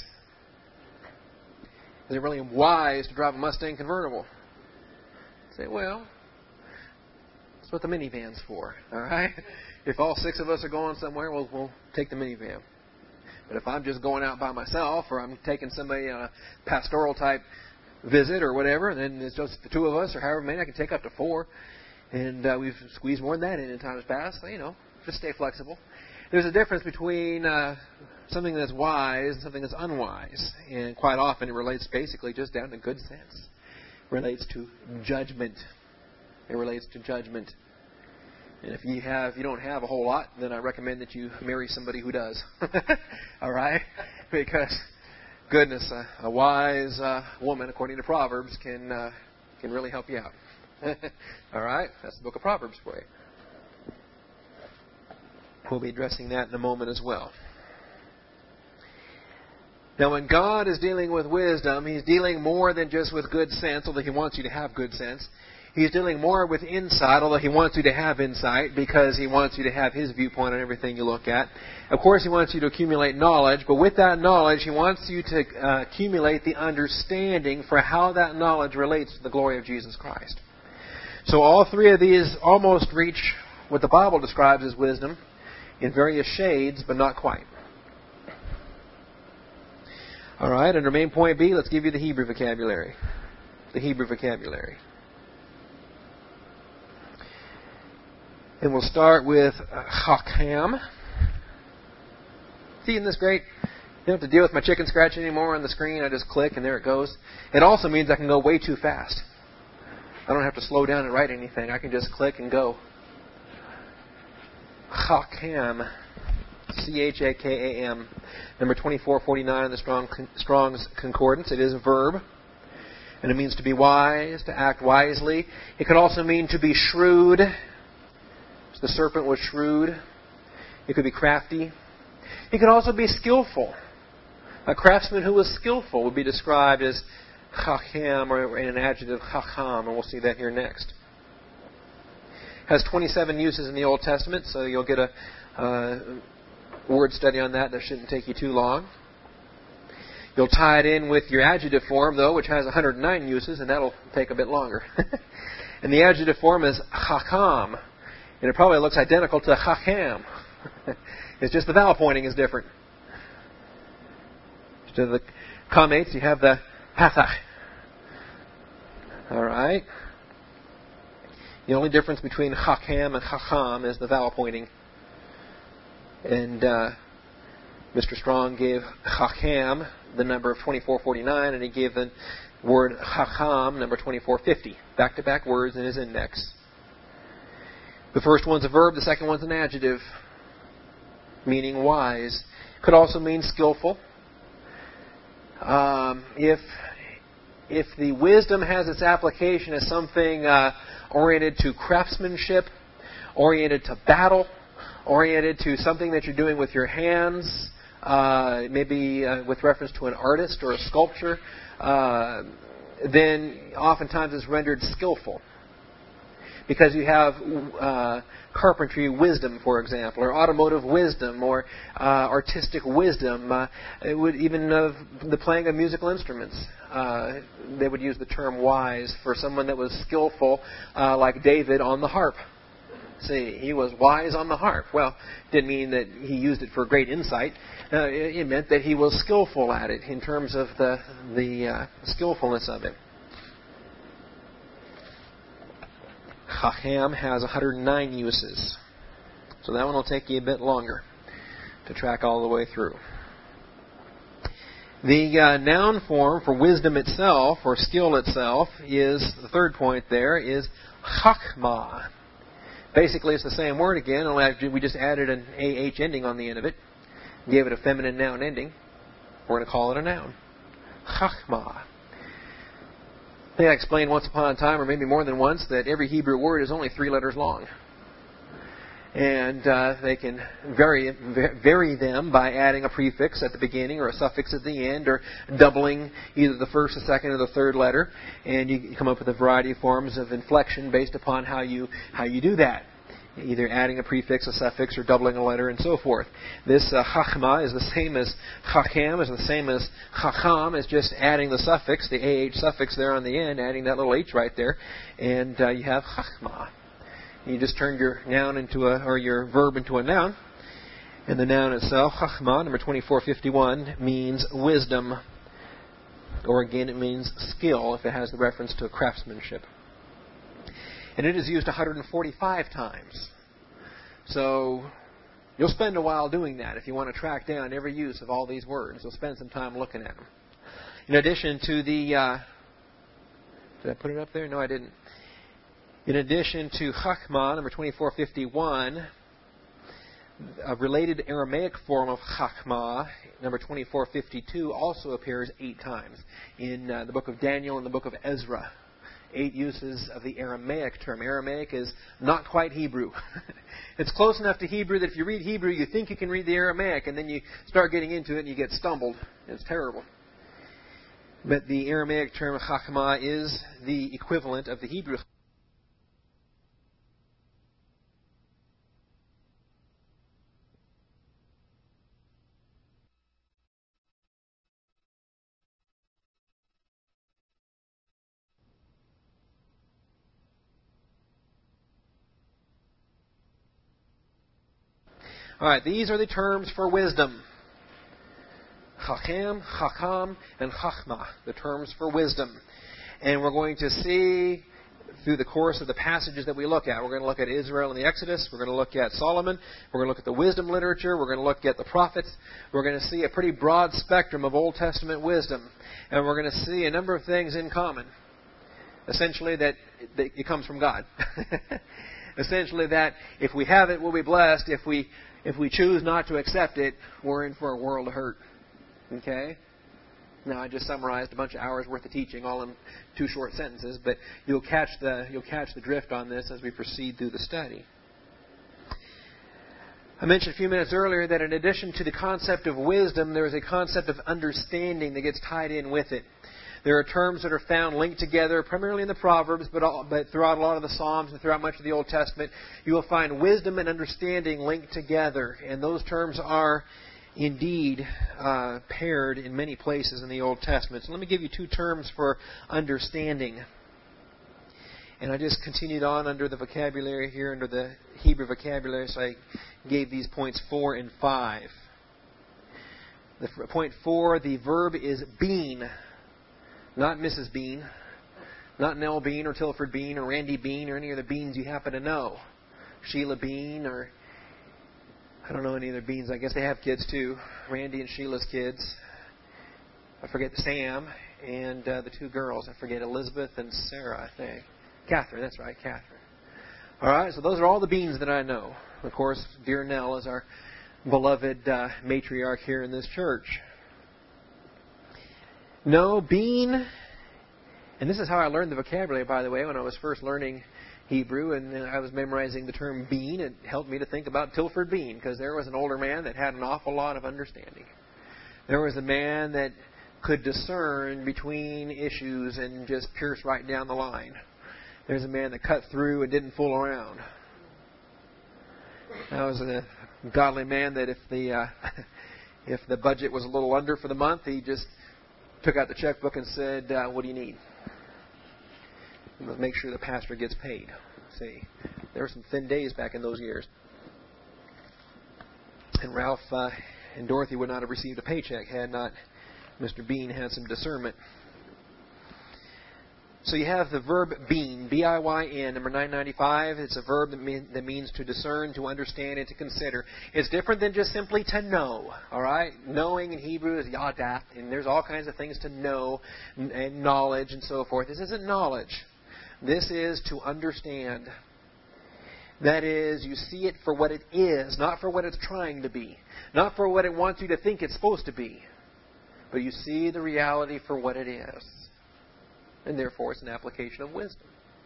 Is it really wise to drive a Mustang convertible? Say, well, that's what the minivan's for, all right? If all six of us are going somewhere, we'll, we'll take the minivan. But if I'm just going out by myself, or I'm taking somebody on a pastoral type visit or whatever, then it's just the two of us, or however many. I can take up to four. And uh, we've squeezed more than that in in times past. So, you know, just stay flexible. There's a difference between uh, something that's wise and something that's unwise. And quite often it relates basically just down to good sense. It relates to judgment. It relates to judgment. And if you have, you don't have a whole lot, then I recommend that you marry somebody who does. All right? Because, goodness, a, a wise uh, woman, according to Proverbs, can uh, can really help you out. All right? That's the book of Proverbs for you. We'll be addressing that in a moment as well. Now, when God is dealing with wisdom, He's dealing more than just with good sense, although He wants you to have good sense. He's dealing more with insight, although He wants you to have insight, because He wants you to have His viewpoint on everything you look at. Of course, He wants you to accumulate knowledge, but with that knowledge, He wants you to uh, accumulate the understanding for how that knowledge relates to the glory of Jesus Christ. So all three of these almost reach what the Bible describes as wisdom in various shades, but not quite. All right, under main point B, let's give you the Hebrew vocabulary. The Hebrew vocabulary. And we'll start with chacham. See, isn't this great? You don't have to deal with my chicken scratch anymore on the screen. I just click and there it goes. It also means I can go way too fast. I don't have to slow down and write anything. I can just click and go. Chacham. C H A K A M. Number twenty-four forty-nine in the Strong, Strong's Concordance. It is a verb. And it means to be wise, to act wisely. It could also mean to be shrewd. The serpent was shrewd. It could be crafty. It could also be skillful. A craftsman who was skillful would be described as chacham, or in an adjective chacham, and we'll see that here next. Has twenty-seven uses in the Old Testament, so you'll get a uh, word study on that. That shouldn't take you too long. You'll tie it in with your adjective form, though, which has one hundred nine uses, and that'll take a bit longer. And the adjective form is chacham. And it probably looks identical to chacham. It's just the vowel pointing is different. Instead of the comments, you have the pathach. All right. The only difference between chacham and chacham is the vowel pointing. And uh, Mister Strong gave chacham the number of twenty-four forty-nine, and he gave the word chacham number twenty-four fifty. Back-to-back words in his index. The first one's a verb, the second one's an adjective, meaning wise. Could also mean skillful. Um, if if the wisdom has its application as something uh, oriented to craftsmanship, oriented to battle, oriented to something that you're doing with your hands, uh, maybe uh, with reference to an artist or a sculpture, uh, then oftentimes it's rendered skillful. Because you have uh, carpentry wisdom, for example, or automotive wisdom, or uh, artistic wisdom. Uh, it would even uh, the playing of musical instruments. Uh, they would use the term wise for someone that was skillful, uh, like David on the harp. See, he was wise on the harp. Well, didn't mean that he used it for great insight. Uh, it, it meant that he was skillful at it in terms of the the uh, skillfulness of it. Chacham has one hundred nine uses. So that one will take you a bit longer to track all the way through. The uh, noun form for wisdom itself, or skill itself, is, the third point there, is chachma. Basically, it's the same word again, only we just added an A H ending on the end of it. Gave it a feminine noun ending. We're going to call it a noun. Chachma. I think I explained once upon a time, or maybe more than once, that every Hebrew word is only three letters long. And uh, they can vary vary them by adding a prefix at the beginning or a suffix at the end, or doubling either the first, the second, or the third letter. And you come up with a variety of forms of inflection based upon how you how you do that. Either adding a prefix, a suffix, or doubling a letter, and so forth. This uh, chachma is the same as chacham, is the same as chacham. It's just adding the suffix, the A H suffix there on the end, adding that little H right there, and uh, you have chachma. You just turn your noun into a, or your verb into a noun, And the noun itself, chachma, number twenty-four fifty-one, means wisdom. Or again, it means skill if it has the reference to craftsmanship. And it is used one hundred forty-five times. So you'll spend a while doing that if you want to track down every use of all these words. You'll spend some time looking at them. In addition to the... Uh, did I put it up there? No, I didn't. In addition to chachma, number twenty-four fifty-one, a related Aramaic form of chachma, number twenty-four fifty-two, also appears eight times in uh, the book of Daniel and the book of Ezra. Eight uses of the Aramaic term. Aramaic is not quite Hebrew. It's close enough to Hebrew that if you read Hebrew, you think you can read the Aramaic, and then you start getting into it and you get stumbled. It's terrible. But the Aramaic term chachma is the equivalent of the Hebrew. All right, these are the terms for wisdom. Chacham, Chacham, and Chachma, the terms for wisdom. And we're going to see through the course of the passages that we look at. We're going to look at Israel and the Exodus. We're going to look at Solomon. We're going to look at the wisdom literature. We're going to look at the prophets. We're going to see a pretty broad spectrum of Old Testament wisdom. And we're going to see a number of things in common. Essentially that it comes from God. Essentially that if we have it, we'll be blessed. If we if we choose not to accept it, we're in for a world of hurt. Okay? Now, I just summarized a bunch of hours worth of teaching, all in two short sentences, but you'll catch the you'll catch the drift on this as we proceed through the study. I mentioned a few minutes earlier that in addition to the concept of wisdom, there is a concept of understanding that gets tied in with it. There are terms that are found linked together, primarily in the Proverbs, but, all, but throughout a lot of the Psalms and throughout much of the Old Testament, you will find wisdom and understanding linked together. And those terms are indeed uh, paired in many places in the Old Testament. So let me give you two terms for understanding. And I just continued on under the vocabulary here, under the Hebrew vocabulary, so I gave these points four and five. The, point four, the verb is bean. Not Missus Bean, not Nell Bean or Tilford Bean or Randy Bean or any of the Beans you happen to know. Sheila Bean or, I don't know any other Beans. I guess they have kids too. Randy and Sheila's kids. I forget Sam and uh, the two girls. I forget Elizabeth and Sarah, I think. Catherine, that's right, Catherine. All right, so those are all the Beans that I know. Of course, dear Nell is our beloved uh, matriarch here in this church. No, bean, and this is how I learned the vocabulary, by the way, when I was first learning Hebrew, and I was memorizing the term bean. It helped me to think about Tilford Bean, because there was an older man that had an awful lot of understanding. There was a man that could discern between issues and just pierce right down the line. There's a man that cut through and didn't fool around. That was a godly man that if the uh, if the budget was a little under for the month, he just took out the checkbook and said, uh, what do you need? Make sure the pastor gets paid. See, there were some thin days back in those years. And Ralph uh, and Dorothy would not have received a paycheck had not Mister Bean had some discernment. So you have the verb bean, B I Y N, number nine ninety-five. It's a verb that, mean, that means to discern, to understand, and to consider. It's different than just simply to know, all right? Knowing in Hebrew is yadat, and there's all kinds of things to know, and, and knowledge, and so forth. This isn't knowledge. This is to understand. That is, you see it for what it is, not for what it's trying to be, not for what it wants you to think it's supposed to be, but you see the reality for what it is. And therefore, it's an application of wisdom.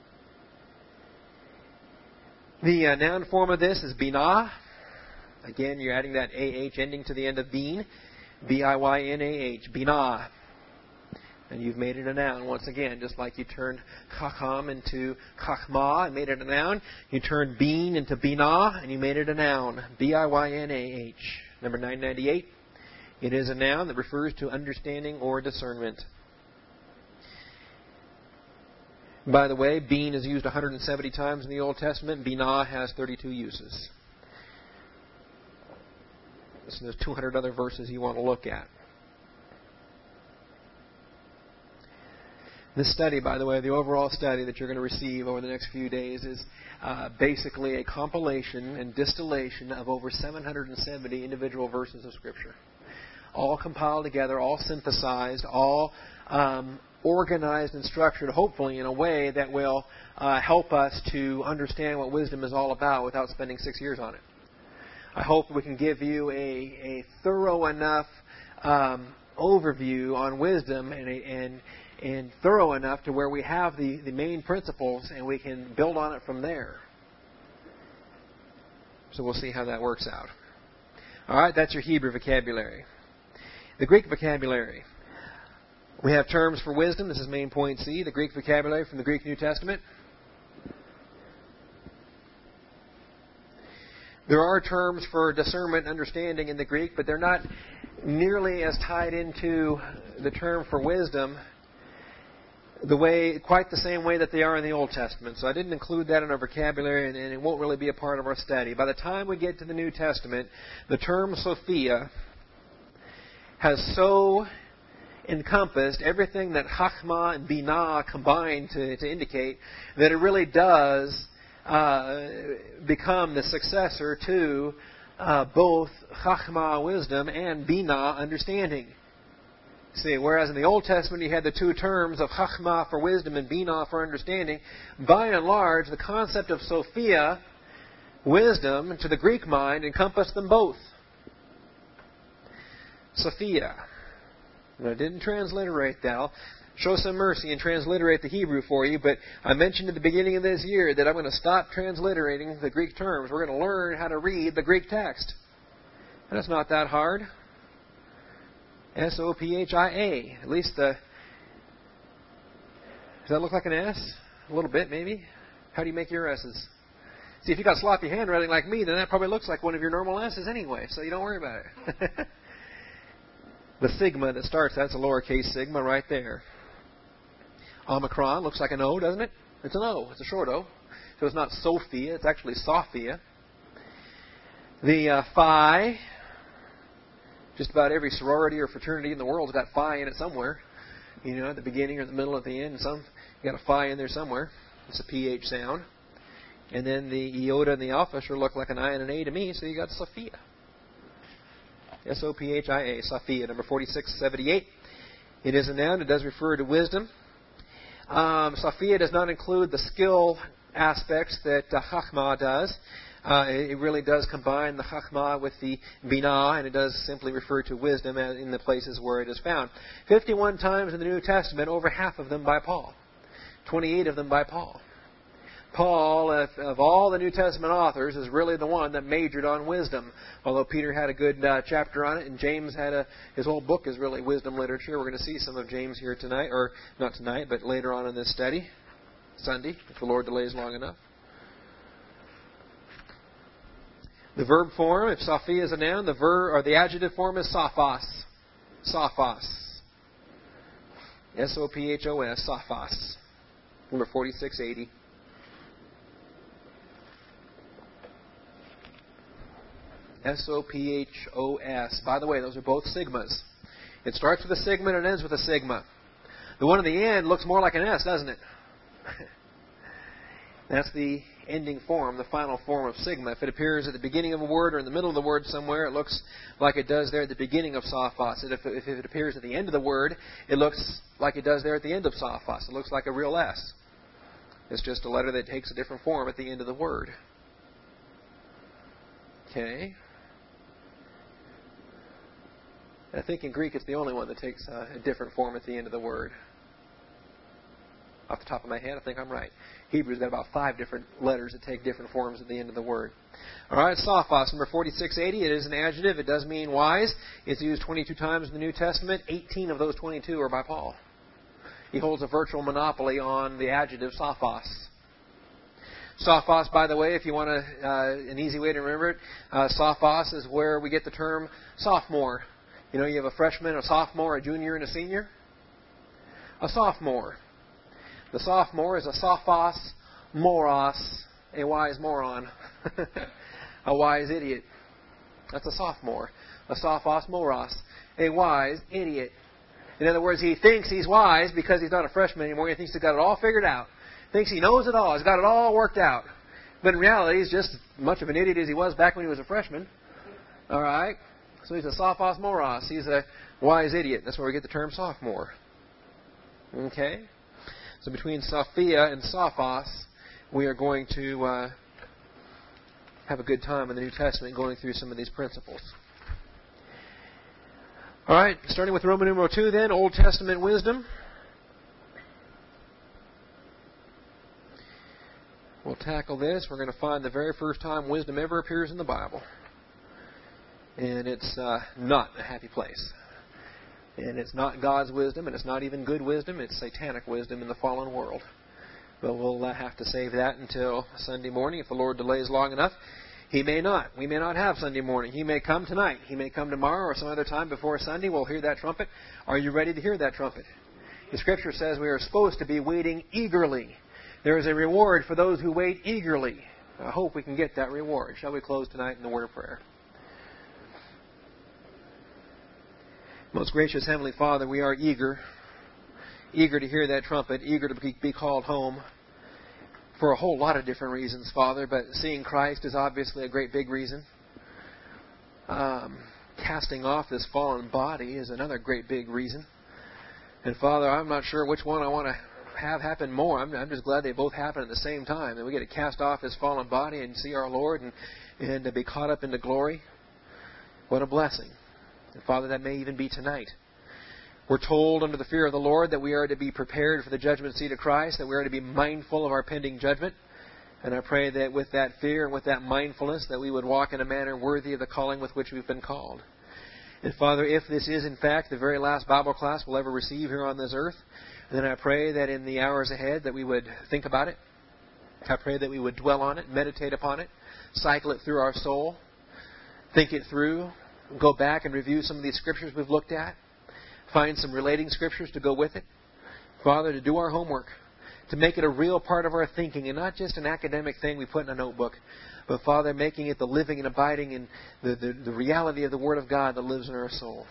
The uh, noun form of this is binah. Again, you're adding that A-H ending to the end of bean. B I Y N A H, binah. And you've made it a noun once again, just like you turned chacham into chachma and made it a noun. You turned bean into binah and you made it a noun. B I Y N A H. Number nine ninety-eight. It is a noun that refers to understanding or discernment. By the way, bean is used one hundred seventy times in the Old Testament. Binah has thirty-two uses. So there's two hundred other verses you want to look at. This study, by the way, the overall study that you're going to receive over the next few days is uh, basically a compilation and distillation of over seven hundred seventy individual verses of Scripture. All compiled together, all synthesized, all um, organized and structured, hopefully in a way that will uh, help us to understand what wisdom is all about without spending six years on it. I hope we can give you a, a thorough enough um, overview on wisdom and, a, and and thorough enough to where we have the, the main principles and we can build on it from there. So we'll see how that works out. All right, that's your Hebrew vocabulary. The Greek vocabulary. We have terms for wisdom. This is main point C, the Greek vocabulary from the Greek New Testament. There are terms for discernment and understanding in the Greek, but they're not nearly as tied into the term for wisdom the way, quite the same way that they are in the Old Testament. So I didn't include that in our vocabulary, and, and it won't really be a part of our study. By the time we get to the New Testament, the term Sophia has so encompassed everything that Chachma and Binah combine to, to indicate that it really does uh, become the successor to uh, both Chachma, wisdom, and Binah, understanding. See, whereas in the Old Testament you had the two terms of Chachma for wisdom and Binah for understanding, by and large the concept of Sophia, wisdom, to the Greek mind encompassed them both. Sophia. And I didn't transliterate that. I'll show some mercy and transliterate the Hebrew for you, but I mentioned at the beginning of this year that I'm going to stop transliterating the Greek terms. We're going to learn how to read the Greek text. And it's not that hard. S O P H I A. At least the... Does that look like an S? A little bit, maybe. How do you make your S's? See, if you got sloppy handwriting like me, then that probably looks like one of your normal S's anyway, so you don't worry about it. The sigma that starts, that's a lowercase sigma right there. Omicron looks like an O, doesn't it? It's an O. It's a short O. So it's not Sophia. It's actually Sophia. The uh, Phi, just about every sorority or fraternity in the world's got Phi in it somewhere. You know, at the beginning or the middle or at the end. Some you got a Phi in there somewhere. It's a P H sound. And then the iota and the alpha sure look like an I and an A to me, so you got Sophia. S O P H I A, Sophia, number forty-six seventy-eight. It is a noun. It does refer to wisdom. Um, Sophia does not include the skill aspects that uh, Chachma does. Uh, it, it really does combine the Chachma with the Binah, and it does simply refer to wisdom in the places where it is found. fifty-one times in the New Testament, over half of them by Paul. twenty-eight of them by Paul. Paul, of, of all the New Testament authors, is really the one that majored on wisdom. Although Peter had a good uh, chapter on it, and James had a, his whole book is really wisdom literature. We're going to see some of James here tonight, or not tonight, but later on in this study, Sunday, if the Lord delays long enough. The verb form, if Sophia is a noun, the verb or the adjective form is sophos. Sophos. S O P H O S, sophos. Number forty-six eighty. S O P H O S. By the way, those are both sigmas. It starts with a sigma and it ends with a sigma. The one at the end looks more like an S, doesn't it? That's the ending form, the final form of sigma. If it appears at the beginning of a word or in the middle of the word somewhere, it looks like it does there at the beginning of sophos. If, if it appears at the end of the word, it looks like it does there at the end of sophos. It looks like a real S. It's just a letter that takes a different form at the end of the word. Okay. I think in Greek it's the only one that takes uh, a different form at the end of the word. Off the top of my head, I think I'm right. Hebrew's got about five different letters that take different forms at the end of the word. All right, sophos, number forty-six eighty. It is an adjective. It does mean wise. It's used twenty-two times in the New Testament. eighteen of those twenty-two are by Paul. He holds a virtual monopoly on the adjective sophos. Sophos, by the way, if you want a, uh, an easy way to remember it, uh, sophos is where we get the term sophomore. You know, you have a freshman, a sophomore, a junior, and a senior. A sophomore. The sophomore is a sophos moros, a wise moron, a wise idiot. That's a sophomore. A sophos moros. A wise idiot. In other words, he thinks he's wise because he's not a freshman anymore. He thinks he's got it all figured out. Thinks he knows it all. He's got it all worked out. But in reality, he's just as much of an idiot as he was back when he was a freshman. All right? So he's a sophos moros. He's a wise idiot. That's where we get the term sophomore. Okay? So between Sophia and Sophos, we are going to uh, have a good time in the New Testament going through some of these principles. All right, starting with Roman numeral two then, Old Testament wisdom. We'll tackle this. We're going to find the very first time wisdom ever appears in the Bible. And it's uh, not a happy place. And it's not God's wisdom, and it's not even good wisdom. It's satanic wisdom in the fallen world. But we'll uh, have to save that until Sunday morning. If the Lord delays long enough, He may not. We may not have Sunday morning. He may come tonight. He may come tomorrow or some other time before Sunday. We'll hear that trumpet. Are you ready to hear that trumpet? The Scripture says we are supposed to be waiting eagerly. There is a reward for those who wait eagerly. I hope we can get that reward. Shall we close tonight in the word of prayer? Most gracious Heavenly Father, we are eager, eager to hear that trumpet, eager to be, be called home for a whole lot of different reasons, Father, but seeing Christ is obviously a great big reason. Um, casting off this fallen body is another great big reason. And Father, I'm not sure which one I want to have happen more. I'm, I'm just glad they both happen at the same time, that we get to cast off this fallen body and see our Lord and, and to be caught up into glory. What a blessing. And Father, that may even be tonight. We're told under the fear of the Lord that we are to be prepared for the judgment seat of Christ, that we are to be mindful of our pending judgment. And I pray that with that fear and with that mindfulness that we would walk in a manner worthy of the calling with which we've been called. And Father, if this is in fact the very last Bible class we'll ever receive here on this earth, then I pray that in the hours ahead that we would think about it. I pray that we would dwell on it, meditate upon it, cycle it through our soul, think it through, go back and review some of these scriptures we've looked at, find some relating scriptures to go with it. Father, to do our homework, to make it a real part of our thinking and not just an academic thing we put in a notebook, but Father, making it the living and abiding in the, the, the reality of the Word of God that lives in our soul.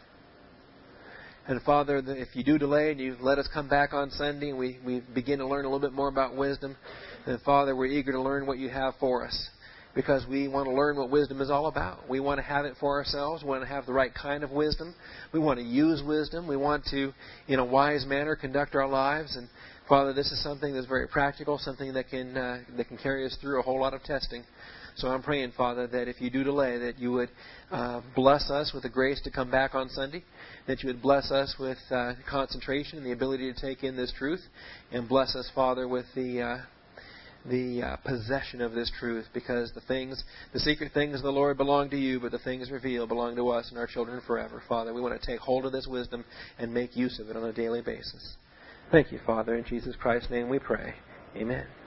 And Father, if you do delay and you let us come back on Sunday and we, we begin to learn a little bit more about wisdom, then Father, we're eager to learn what you have for us. Because we want to learn what wisdom is all about. We want to have it for ourselves. We want to have the right kind of wisdom. We want to use wisdom. We want to, in a wise manner, conduct our lives. And Father, this is something that's very practical, something that can uh, that can carry us through a whole lot of testing. So I'm praying, Father, that if you do delay, that you would uh, bless us with the grace to come back on Sunday, that you would bless us with uh, concentration and the ability to take in this truth, and bless us, Father, with the uh, the uh, possession of this truth, because the things, the secret things of the Lord belong to you, but the things revealed belong to us and our children forever. Father, we want to take hold of this wisdom and make use of it on a daily basis. Thank you, Father. In Jesus Christ's name we pray. Amen.